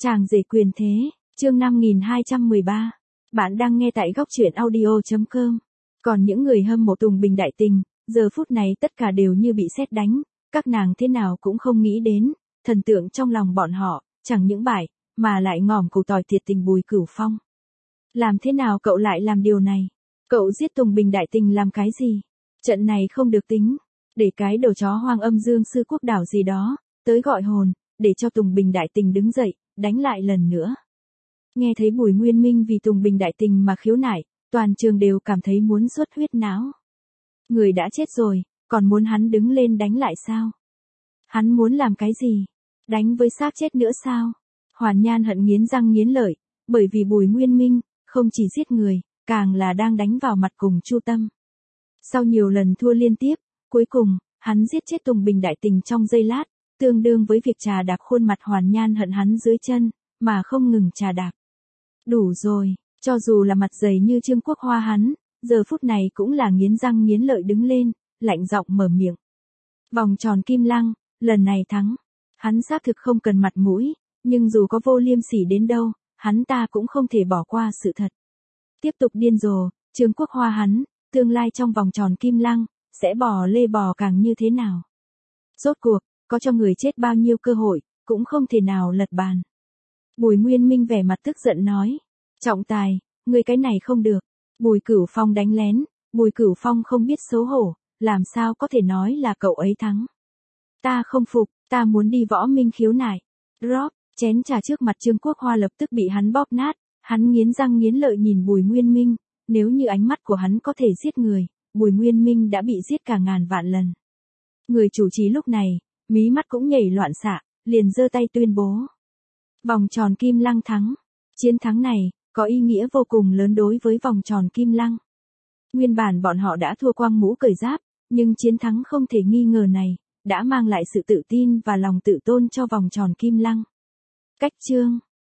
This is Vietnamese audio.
Chàng rể quyền thế, chương 5213. Bạn đang nghe tại góc truyện audio.com. Còn những người hâm mộ Tùng Bình đại tình, giờ phút này tất cả đều như bị sét đánh, các nàng thế nào cũng không nghĩ đến, thần tượng trong lòng bọn họ, chẳng những bại, mà lại ngỏm củ tỏi thiệt tình Bùi Cửu Phong. Làm thế nào cậu lại làm điều này? Cậu giết Tùng Bình đại tình làm cái gì? Trận này không được tính, để cái đầu chó hoang âm dương sư quốc đảo gì đó, tới gọi hồn, để cho Tùng Bình đại tình đứng dậy, đánh lại lần nữa. Nghe thấy Bùi Nguyên Minh vì Tùng Bình đại tình mà khiếu nại, toàn trường đều cảm thấy muốn xuất huyết não. Người đã chết rồi, còn muốn hắn đứng lên đánh lại sao? Hắn muốn làm cái gì? Đánh với xác chết nữa sao? Hoàn Nhan hận nghiến răng nghiến lợi, bởi vì Bùi Nguyên Minh, không chỉ giết người, càng là đang đánh vào mặt cùng Chu Tâm. Sau nhiều lần thua liên tiếp, cuối cùng, hắn giết chết Tùng Bình đại tình trong giây lát, tương đương với việc trà đạp khuôn mặt Hoàn Nhan hận hắn dưới chân, mà không ngừng trà đạp. Đủ rồi, cho dù là mặt dày như Trương Quốc Hoa hắn, giờ phút này cũng là nghiến răng nghiến lợi đứng lên, lạnh giọng mở miệng. Vòng tròn Kim Lăng, lần này thắng. Hắn xác thực không cần mặt mũi, nhưng dù có vô liêm sỉ đến đâu, hắn ta cũng không thể bỏ qua sự thật. Tiếp tục điên rồ, Trương Quốc Hoa hắn, tương lai trong vòng tròn Kim Lăng, sẽ bò lê bò càng như thế nào? Rốt cuộc, có cho người chết bao nhiêu cơ hội, cũng không thể nào lật bàn. Bùi Nguyên Minh vẻ mặt tức giận nói. Trọng tài, người cái này không được. Bùi Cửu Phong đánh lén, Bùi Cửu Phong không biết xấu hổ, làm sao có thể nói là cậu ấy thắng. Ta không phục, ta muốn đi võ minh khiếu nại. Drop, chén trà trước mặt Trương Quốc Hoa lập tức bị hắn bóp nát, hắn nghiến răng nghiến lợi nhìn Bùi Nguyên Minh, nếu như ánh mắt của hắn có thể giết người, Bùi Nguyên Minh đã bị giết cả ngàn vạn lần. Người chủ trì lúc này, mí mắt cũng nhảy loạn xạ, liền giơ tay tuyên bố. Vòng tròn Kim Lăng thắng. Chiến thắng này, có ý nghĩa vô cùng lớn đối với vòng tròn Kim Lăng. Nguyên bản bọn họ đã thua quang mũ cởi giáp, nhưng chiến thắng không thể nghi ngờ này, đã mang lại sự tự tin và lòng tự tôn cho vòng tròn Kim Lăng. Cách chương.